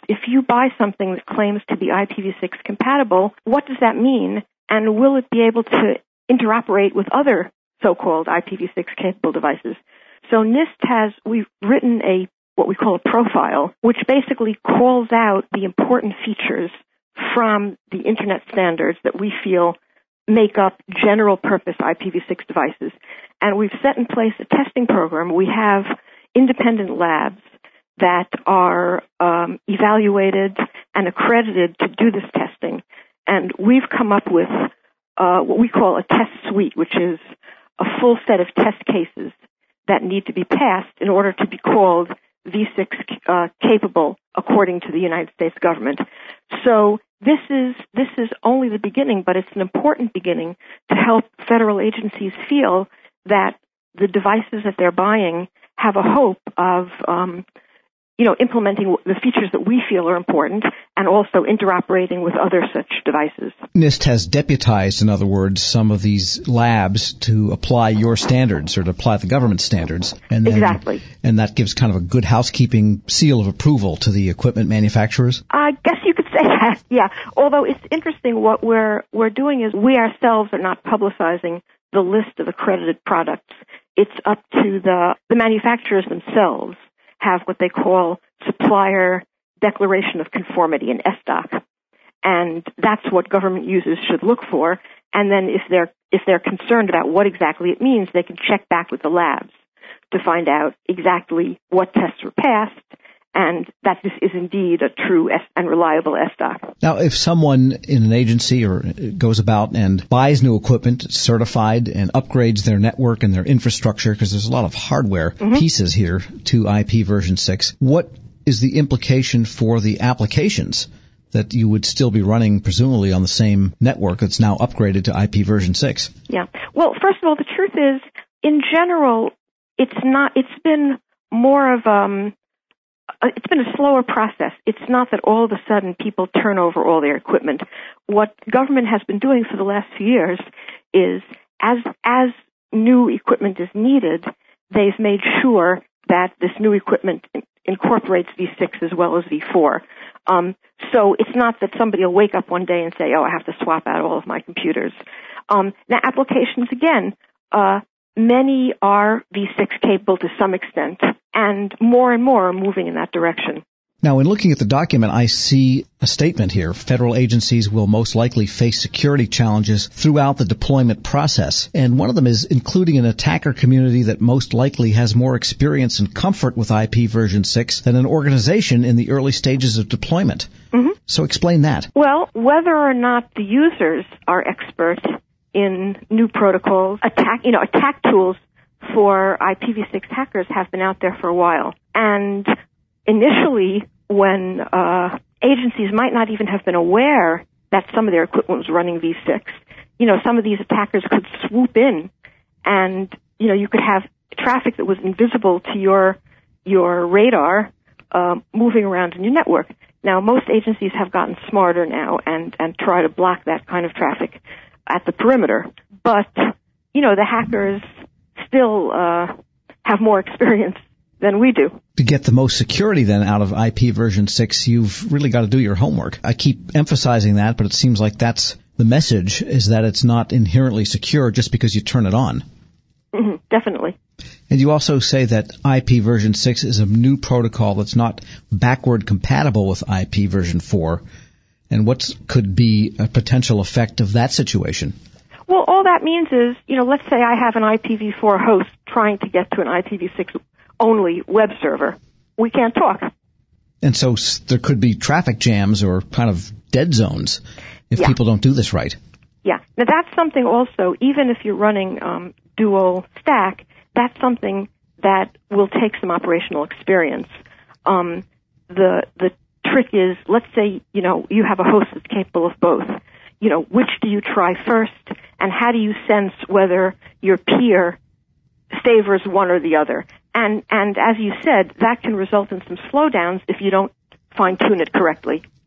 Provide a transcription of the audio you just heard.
if you buy something that claims to be IPv6 compatible, what does that mean? And will it be able to interoperate with other so-called IPv6 capable devices? So NIST we've written what we call a profile, which basically calls out the important features from the Internet standards that we feel make up general-purpose IPv6 devices. And we've set in place a testing program. We have independent labs that are evaluated and accredited to do this testing. And we've come up with what we call a test suite, which is a full set of test cases that need to be passed in order to be called V6 capable according to the United States government. So this is only the beginning, but it's an important beginning to help federal agencies feel that the devices that they're buying have a hope of implementing the features that we feel are important and also interoperating with other such devices. NIST has deputized, in other words, some of these labs to apply your standards or to apply the government standards. Exactly. And that gives kind of a good housekeeping seal of approval to the equipment manufacturers? I guess you could say that, yeah. Although it's interesting, what we're doing is we ourselves are not publicizing the list of accredited products. It's up to the manufacturers themselves have what they call Supplier Declaration of Conformity, an SDOC. And that's what government users should look for. And then if they're concerned about what exactly it means, they can check back with the labs to find out exactly what tests were passed and that this is indeed a true and reliable SDOC. Now, if someone in an agency or goes about and buys new equipment, certified, and upgrades their network and their infrastructure, because there's a lot of hardware pieces here to IP version 6, what is the implication for the applications that you would still be running, presumably, on the same network that's now upgraded to IP version 6? Yeah. Well, first of all, the truth is, in general, it's been more of it's been a slower process. It's not that all of a sudden people turn over all their equipment. What government has been doing for the last few years is, as new equipment is needed, they've made sure that this new equipment incorporates V6 as well as V4. So it's not that somebody will wake up one day and say, I have to swap out all of my computers. Now, applications, again, many are V6 capable to some extent, and more are moving in that direction. Now, in looking at the document, I see a statement here. Federal agencies will most likely face security challenges throughout the deployment process. And one of them is including an attacker community that most likely has more experience and comfort with IP version 6 than an organization in the early stages of deployment. Mm-hmm. So explain that. Well, whether or not the users are expert in new protocols, attack tools for IPv6 hackers have been out there for a while. And initially, when agencies might not even have been aware that some of their equipment was running V6, some of these attackers could swoop in and, you could have traffic that was invisible to your radar moving around in your network. Now, most agencies have gotten smarter now and try to block that kind of traffic at the perimeter. But, the hackers still have more experience than we do. To get the most security then out of IP version 6, you've really got to do your homework. I keep emphasizing that, but it seems like that's the message, is that it's not inherently secure just because you turn it on. Mm-hmm, definitely. And you also say that IP version 6 is a new protocol that's not backward compatible with IP version 4. And what could be a potential effect of that situation? Well, all that means is, let's say I have an IPv4 host trying to get to an IPv6 only web server. We can't talk. And so there could be traffic jams or kind of dead zones if people don't do this right. Yeah. Now, that's something also, even if you're running dual stack, that's something that will take some operational experience. The trick is, let's say, you have a host that's capable of both. Which do you try first, and how do you sense whether your peer favors one or the other? And as you said, that can result in some slowdowns if you don't fine-tune it correctly.